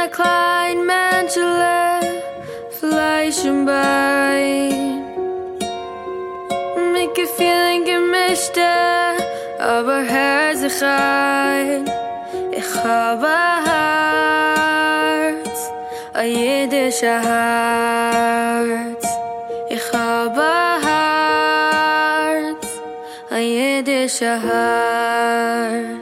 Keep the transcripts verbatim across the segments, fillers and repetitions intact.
ein klein Menschele, Fleisch und Bein. Mit Gefühlen gemischte, aber Herz sich ein. Ich habe ein Herz, ein jüdischer Herz. Ich habe ein Herz, ein jüdischer Herz.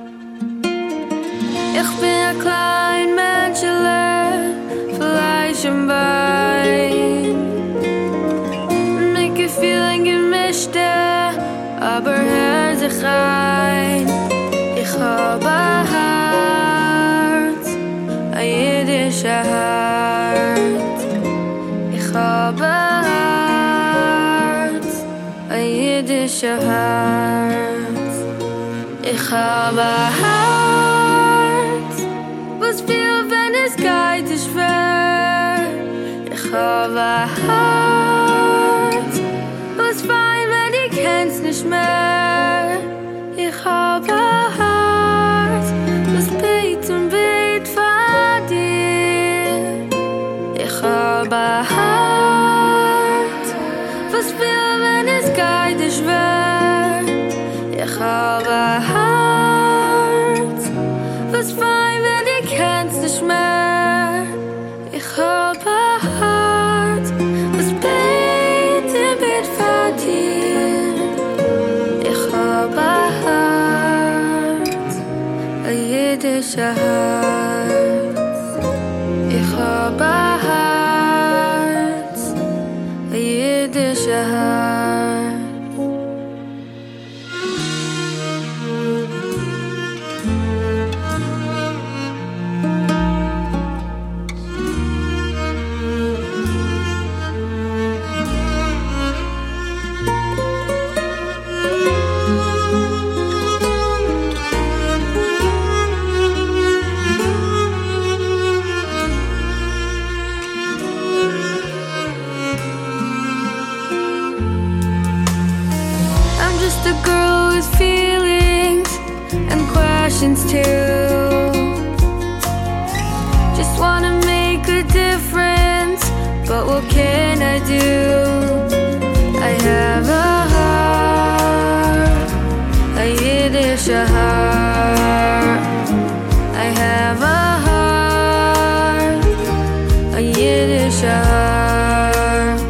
Ich bin ein klein Menschele, Fleisch und Bein. Mit Gefühlen gemischte, aber Herz sich ein. Ich hab ein Herz, ein jüdischer Herz. Ich hab ein Herz, ein jüdischer Herz. Ich hab ein Herz, was viel, wenn es geht, ist schwer. Ich hab ein Herz, was fein, wenn ich kenn's nicht mehr. Ich hab ein Herz, was bet und bet von dir. Ich hab ein Herz, was will, wenn es geht, ist schwer. Ich hab ein Herz, was fein, wenn ich kenn's nicht mehr. Ich hab ein Herz, was bet und bet von dir. Ich hab ein Herz, ein jüdischer Herz. Ich hab ein Herz, ein jüdischer Herz. Just a girl with feelings and questions too. Just wanna make a difference, but what can I do? I have a heart, a Yiddish heart. I have a heart, a Yiddish heart.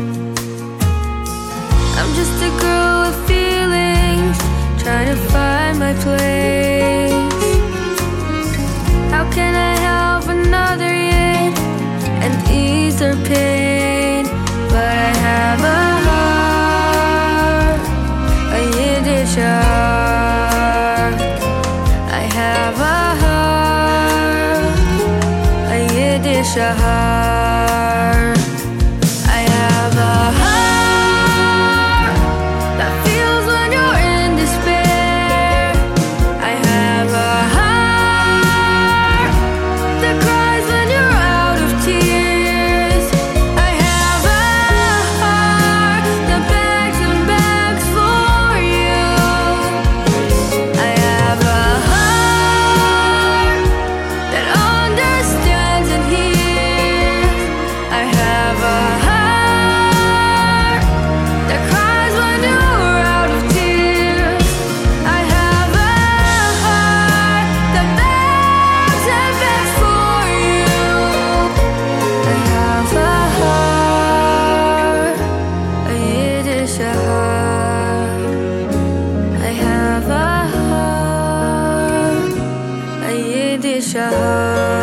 I'm just a girl with feelings, trying to find my place. How can I help another yet and ease their pain? But I have a heart, a Yiddish heart. I have a heart, a Yiddish heart. I have a heart that feels when you're in despair. I have a heart that cries when you're out of tears. I have a heart that begs and begs for you. I have a heart that understands and hears. I have a heart that cries when you're out of tears. I have a heart that begs and begs for you. I have a heart, a Yiddish heart. I have a heart, a Yiddish heart.